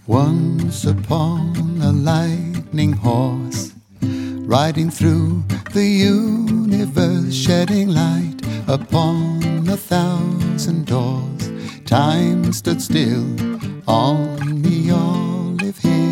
Once upon a lightning horse, riding through the universe, shedding light upon 1,000 doors. Time stood still on the olive hill.